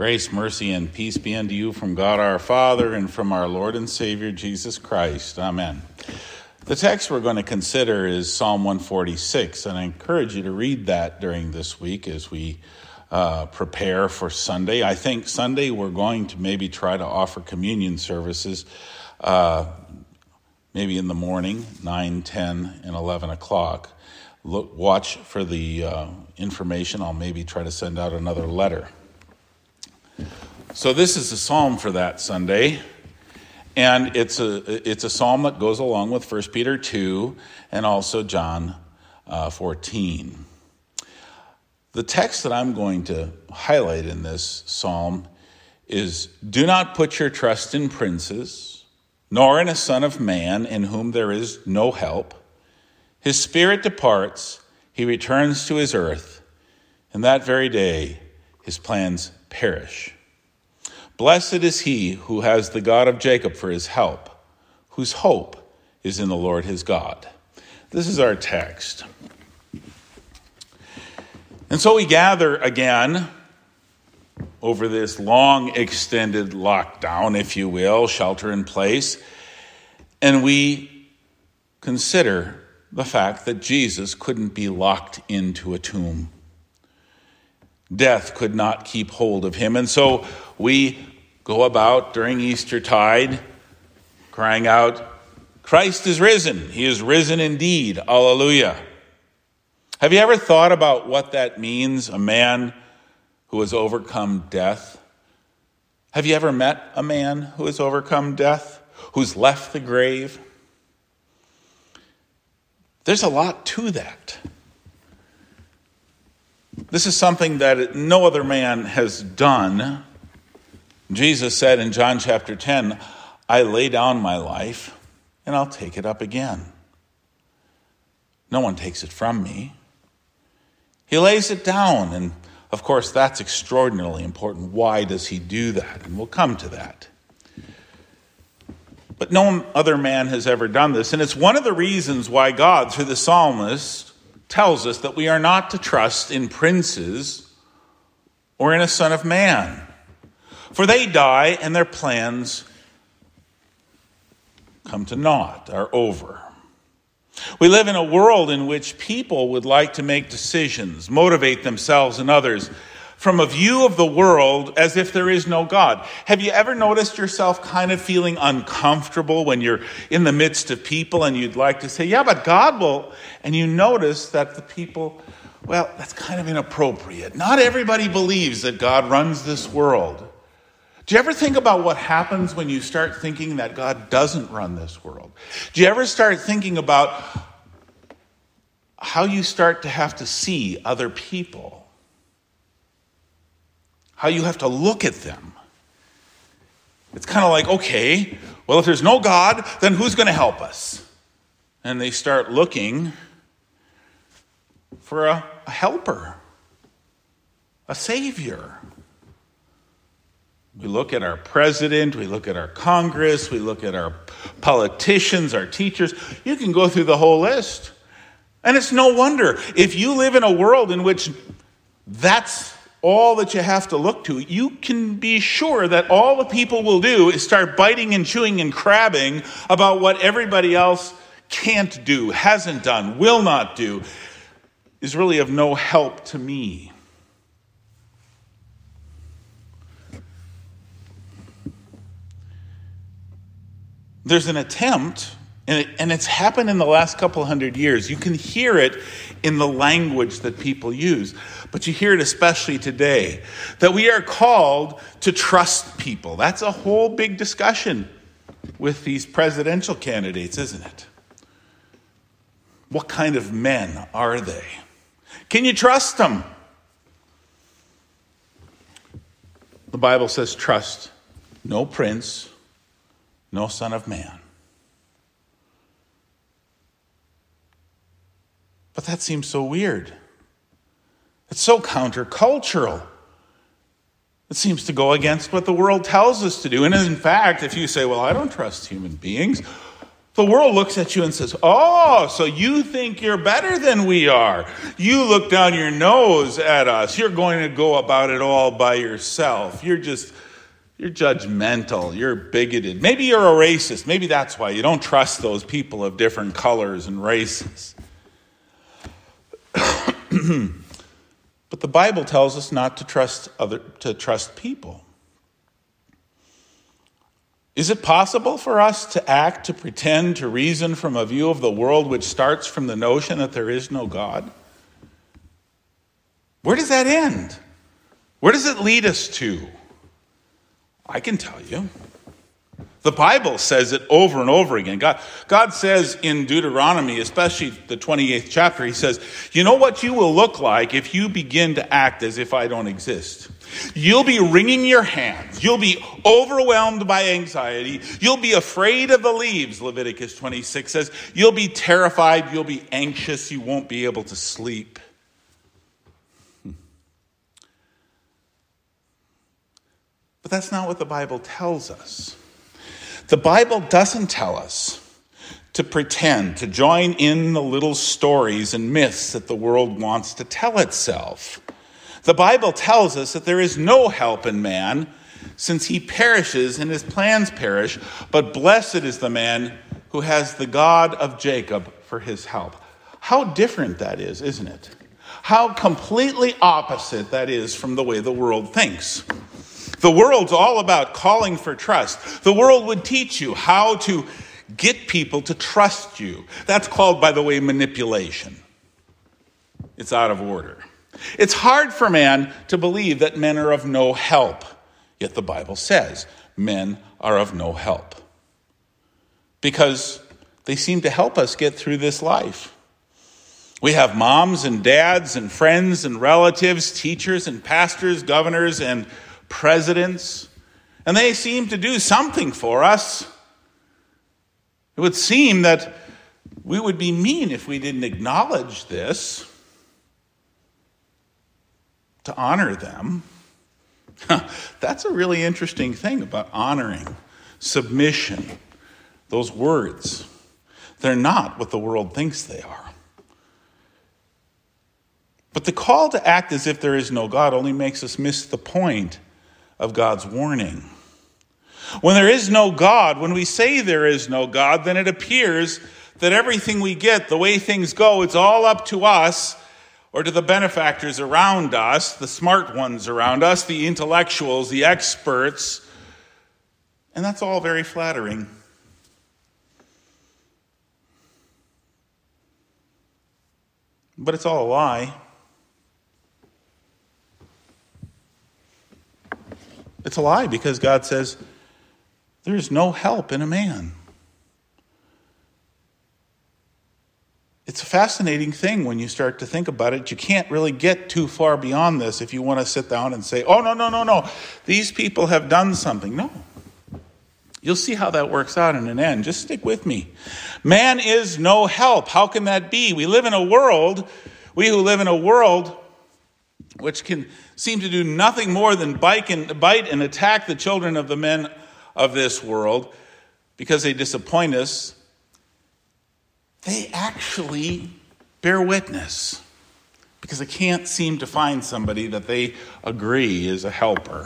Grace, mercy, and peace be unto you from God our Father and from our Lord and Savior Jesus Christ. Amen. The text we're going to consider is Psalm 146, and I encourage you to read that during this week as we prepare for Sunday. I think Sunday we're going to maybe try to offer communion services maybe in the morning, 9, 10, and 11 o'clock. Watch for the information. I'll maybe try to send out another letter. So this is a psalm for that Sunday, and it's a psalm that goes along with 1 Peter 2 and also John 14. The text that I'm going to highlight in this psalm is, "Do not put your trust in princes, nor in a son of man in whom there is no help. His spirit departs, he returns to his earth, and that very day his plans perish. Blessed is he who has the God of Jacob for his help, whose hope is in the Lord his God." This is our text. And so we gather again over this long extended lockdown, if you will, shelter in place, and we consider the fact that Jesus couldn't be locked into a tomb. Death could not keep hold of him. And so we go about during Eastertide crying out, "Christ is risen. He is risen indeed. Alleluia." Have you ever thought about what that means, a man who has overcome death? Have you ever met a man who has overcome death, who's left the grave? There's a lot to that. This is something that no other man has done. Jesus said in John chapter 10, "I lay down my life and I'll take it up again. No one takes it from me." He lays it down, and of course that's extraordinarily important. Why does he do that? And we'll come to that. But no other man has ever done this, and it's one of the reasons why God, through the psalmist, tells us that we are not to trust in princes or in a son of man, for they die and their plans come to naught, are over. We live in a world in which people would like to make decisions, motivate themselves and others from a view of the world as if there is no God. Have you ever noticed yourself kind of feeling uncomfortable when you're in the midst of people and you'd like to say, "Yeah, but God will," and you notice that the people, well, that's kind of inappropriate. Not everybody believes that God runs this world. Do you ever think about what happens when you start thinking that God doesn't run this world? Do you ever start thinking about how you start to have to see other people? How you have to look at them? It's kind of like, okay, well, if there's no God, then who's going to help us? And they start looking for a helper, a savior. We look at our president, we look at our Congress, we look at our politicians, our teachers. You can go through the whole list. And it's no wonder. If you live in a world in which that's all that you have to look to, you can be sure that all the people will do is start biting and chewing and crabbing about what everybody else can't do, hasn't done, will not do, is really of no help to me. There's an attempt, and it's happened in the last couple hundred years. You can hear it in the language that people use, but you hear it especially today, that we are called to trust people. That's a whole big discussion with these presidential candidates, isn't it? What kind of men are they? Can you trust them? The Bible says trust no prince, no son of man. But that seems so weird. It's so countercultural. It seems to go against what the world tells us to do. And in fact, if you say, "Well, I don't trust human beings," The world looks at you and says, oh, so you think you're better than we are. You look down your nose at us. You're going to go about it all by yourself. You're judgmental. You're bigoted. Maybe you're a racist. Maybe that's why you don't trust those people of different colors and races. But the Bible tells us not to trust people. Is it possible for us to act, to pretend, to reason from a view of the world which starts from the notion that there is no God? Where does that end? Where does it lead us to? I can tell you. The Bible says it over and over again. God says in Deuteronomy, especially the 28th chapter, he says, you know what you will look like if you begin to act as if I don't exist? You'll be wringing your hands. You'll be overwhelmed by anxiety. You'll be afraid of the leaves, Leviticus 26 says. You'll be terrified. You'll be anxious. You won't be able to sleep. But that's not what the Bible tells us. The Bible doesn't tell us to pretend, to join in the little stories and myths that the world wants to tell itself. The Bible tells us that there is no help in man, since he perishes and his plans perish, but blessed is the man who has the God of Jacob for his help. How different that is, isn't it? How completely opposite that is from the way the world thinks. The world's all about calling for trust. The world would teach you how to get people to trust you. That's called, by the way, manipulation. It's out of order. It's hard for man to believe that men are of no help. Yet the Bible says men are of no help. Because they seem to help us get through this life. We have moms and dads and friends and relatives, teachers and pastors, governors and presidents, and they seem to do something for us. It would seem that we would be mean if we didn't acknowledge this, to honor them. That's a really interesting thing about honoring, submission, those words. They're not what the world thinks they are. But the call to act as if there is no God only makes us miss the point of God's warning. When there is no God, when we say there is no God, then it appears that everything we get, the way things go, it's all up to us or to the benefactors around us, the smart ones around us, the intellectuals, the experts. And that's all very flattering. But it's all a lie. It's a lie because God says there is no help in a man. It's a fascinating thing when you start to think about it. You can't really get too far beyond this if you want to sit down and say, oh, no. These people have done something. No. You'll see how that works out in an end. Just stick with me. Man is no help. How can that be? We who live in a world which can seem to do nothing more than bite and attack the children of the men of this world because they disappoint us, they actually bear witness because they can't seem to find somebody that they agree is a helper.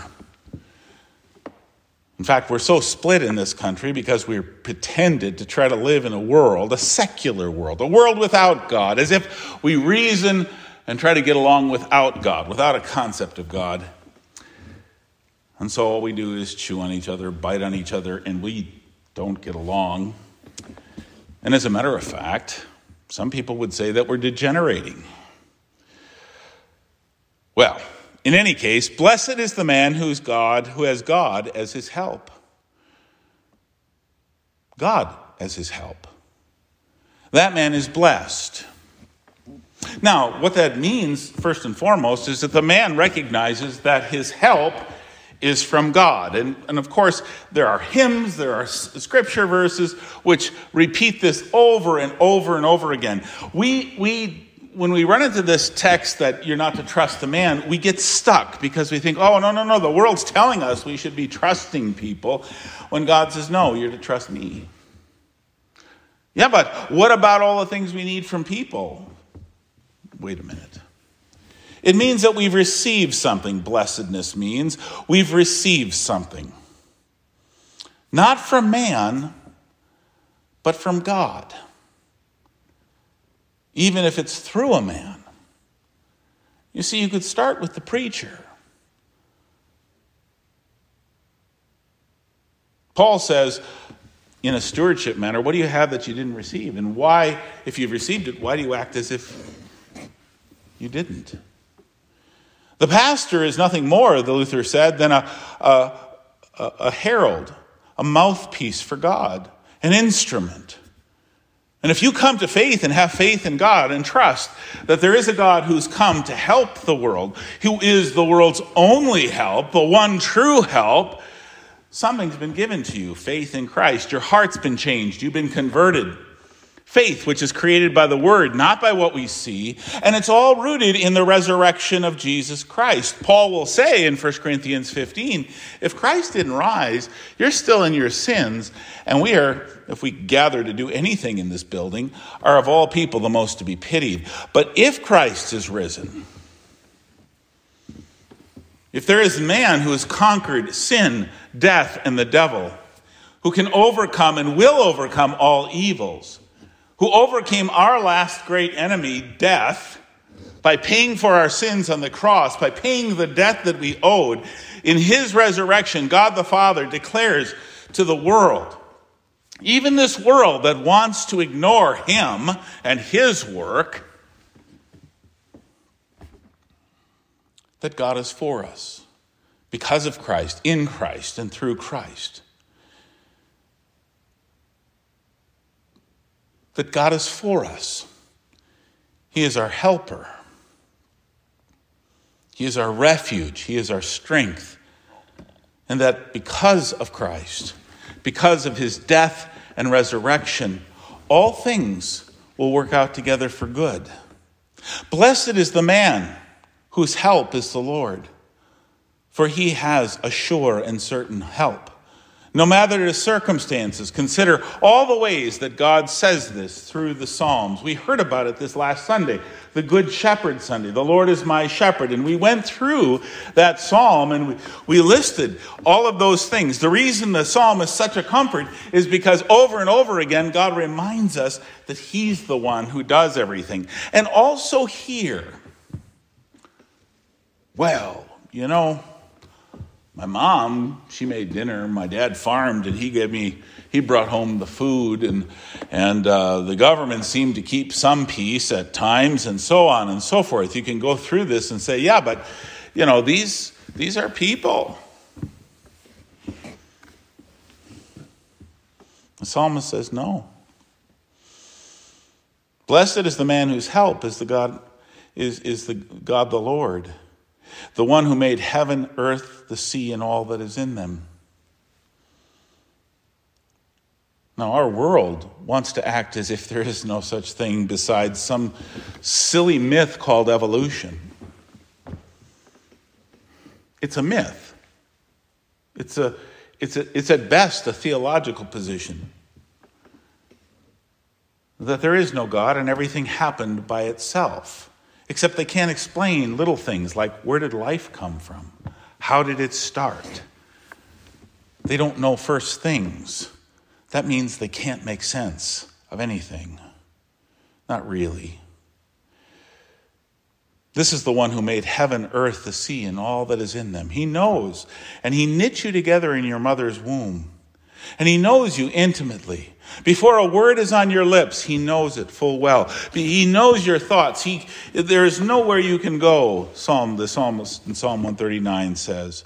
In fact, we're so split in this country because we're pretended to try to live in a world, a secular world, a world without God, as if we reason and try to get along without God, without a concept of God. And so all we do is chew on each other, bite on each other, and we don't get along. And as a matter of fact, some people would say that we're degenerating. Well, in any case, blessed is the man who has God as his help. God as his help. That man is blessed. Now, what that means, first and foremost, is that the man recognizes that his help is from God. And of course, there are hymns, there are scripture verses which repeat this over and over and over again. When we run into this text that you're not to trust a man, we get stuck because we think, oh, no, the world's telling us we should be trusting people, when God says, no, you're to trust me. Yeah, but what about all the things we need from people? Wait a minute. It means that we've received something. Blessedness means we've received something. Not from man, but from God. Even if it's through a man. You see, you could start with the preacher. Paul says, in a stewardship manner, what do you have that you didn't receive? And why, if you've received it, why do you act as if you didn't? The pastor is nothing more, the Luther said, than a herald, a mouthpiece for God, an instrument. And if you come to faith and have faith in God and trust that there is a God who's come to help the world, who is the world's only help, the one true help, something's been given to you, faith in Christ. Your heart's been changed. You've been converted. Faith, which is created by the word, not by what we see. And it's all rooted in the resurrection of Jesus Christ. Paul will say in 1 Corinthians 15, if Christ didn't rise, you're still in your sins. And we are, if we gather to do anything in this building, are of all people the most to be pitied. But if Christ is risen, if there is a man who has conquered sin, death, and the devil, who can overcome and will overcome all evils, who overcame our last great enemy, death, by paying for our sins on the cross, by paying the debt that we owed, in his resurrection, God the Father declares to the world, even this world that wants to ignore him and his work, that God is for us because of Christ, in Christ, and through Christ. That God is for us. He is our helper. He is our refuge. He is our strength. And that because of Christ, because of his death and resurrection, all things will work out together for good. Blessed is the man whose help is the Lord, for he has a sure and certain help. No matter the circumstances, consider all the ways that God says this through the Psalms. We heard about it this last Sunday, the Good Shepherd Sunday. The Lord is my shepherd. And we went through that psalm and we listed all of those things. The reason the psalm is such a comfort is because over and over again, God reminds us that he's the one who does everything. And also here, well, you know, my mom, she made dinner. My dad farmed, and he brought home the food, and the government seemed to keep some peace at times, and so on and so forth. You can go through this and say, yeah, but you know, these are people. The psalmist says, no. Blessed is the man whose help is the God the Lord. The one who made heaven, earth, the sea, and all that is in them. Now, our world wants to act as if there is no such thing besides some silly myth called evolution. It's a myth. It's at best a theological position. That there is no God and everything happened by itself. Except they can't explain little things like, where did life come from? How did it start? They don't know first things. That means they can't make sense of anything. Not really. This is the one who made heaven, earth, the sea, and all that is in them. He knows, and he knit you together in your mother's womb. And he knows you intimately. Before a word is on your lips, he knows it full well. He knows your thoughts. There is nowhere you can go, the psalmist in Psalm 139 says.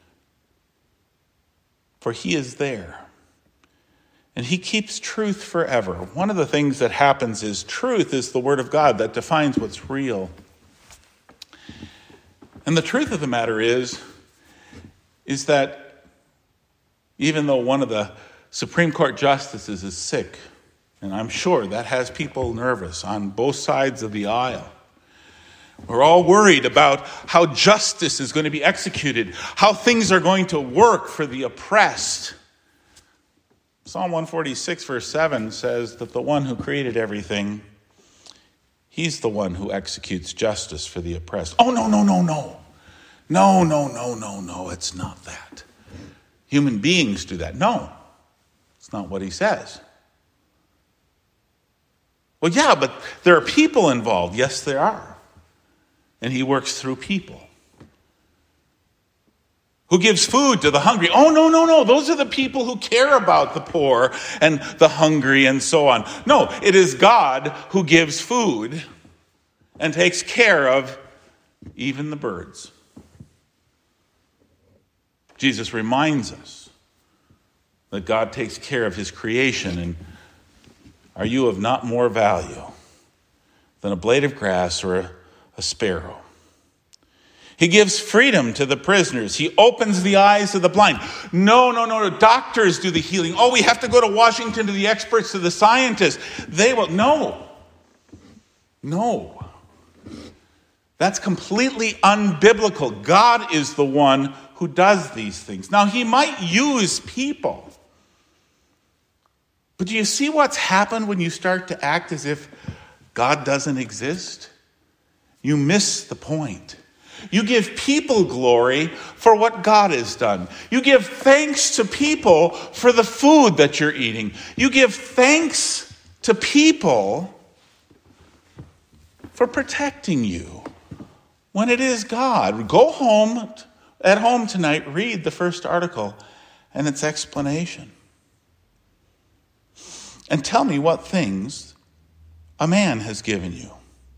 For he is there. And he keeps truth forever. One of the things that happens is truth is the word of God that defines what's real. And the truth of the matter is that even though one of the Supreme Court justices is sick, and I'm sure that has people nervous on both sides of the aisle. We're all worried about how justice is going to be executed, how things are going to work for the oppressed. Psalm 146, verse 7 says that the one who created everything, he's the one who executes justice for the oppressed. Oh, no. No, it's not that. Human beings do that. No, it's not what he says. Well, yeah, but there are people involved. Yes, there are. And he works through people. Who gives food to the hungry? Oh, no. Those are the people who care about the poor and the hungry and so on. No, it is God who gives food and takes care of even the birds. Jesus reminds us that God takes care of his creation. And are you of not more value than a blade of grass or a sparrow? He gives freedom to the prisoners. He opens the eyes of the blind. No. Doctors do the healing. Oh, we have to go to Washington to the experts, to the scientists. They will. No. That's completely unbiblical. God is the one who does these things. Now, he might use people. But do you see what's happened when you start to act as if God doesn't exist? You miss the point. You give people glory for what God has done. You give thanks to people for the food that you're eating. You give thanks to people for protecting you when it is God. Go home, at home tonight, read the first article and its explanation. And tell me what things a man has given you.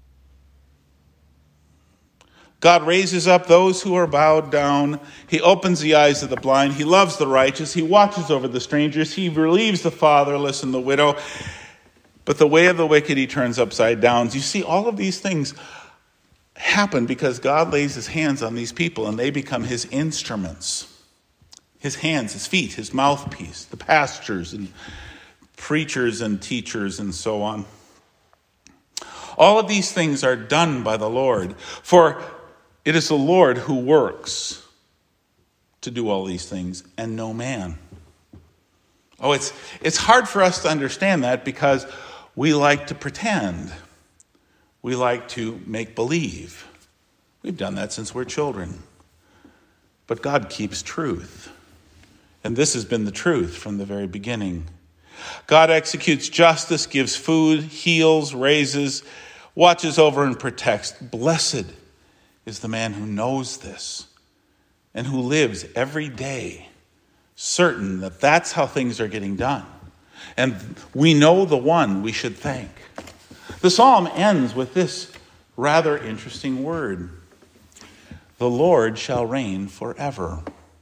God raises up those who are bowed down. He opens the eyes of the blind. He loves the righteous. He watches over the strangers. He relieves the fatherless and the widow. But the way of the wicked he turns upside down. You see, all of these things happen because God lays his hands on these people and they become his instruments. His hands, his feet, his mouthpiece, the pastors and preachers and teachers and so on. All of these things are done by the Lord. For it is the Lord who works to do all these things, and no man. Oh, it's hard for us to understand that because we like to pretend. We like to make believe. We've done that since we're children. But God keeps truth. And this has been the truth from the very beginning. God executes justice, gives food, heals, raises, watches over and protects. Blessed is the man who knows this and who lives every day certain that that's how things are getting done. And we know the one we should thank. The psalm ends with this rather interesting word. The Lord shall reign forever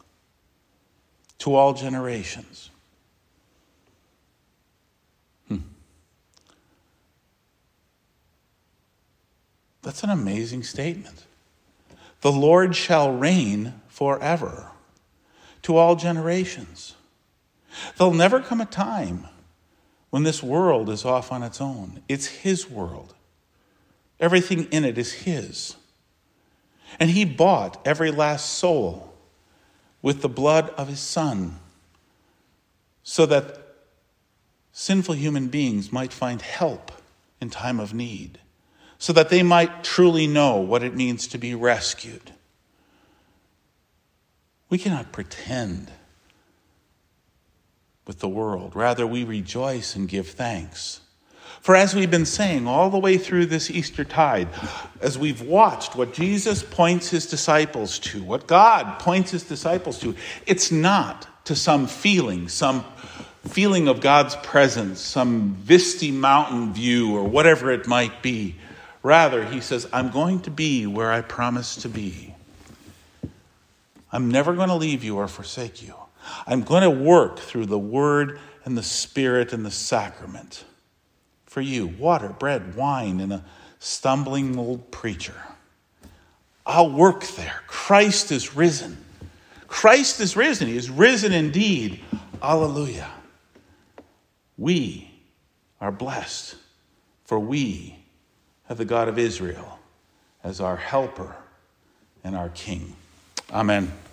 to all generations. That's an amazing statement. The Lord shall reign forever to all generations. There'll never come a time when this world is off on its own. It's his world. Everything in it is his. And he bought every last soul with the blood of his Son so that sinful human beings might find help in time of need, so that they might truly know what it means to be rescued. We cannot pretend with the world. Rather, we rejoice and give thanks. For as we've been saying all the way through this Eastertide, as we've watched what Jesus points his disciples to, what God points his disciples to, it's not to some feeling of God's presence, some Visti mountain view or whatever it might be. Rather, he says, I'm going to be where I promised to be. I'm never going to leave you or forsake you. I'm going to work through the word and the spirit and the sacrament for you. Water, bread, wine, and a stumbling old preacher. I'll work there. Christ is risen. Christ is risen. He is risen indeed. Alleluia. We are blessed, for we have the God of Israel as our helper and our King. Amen.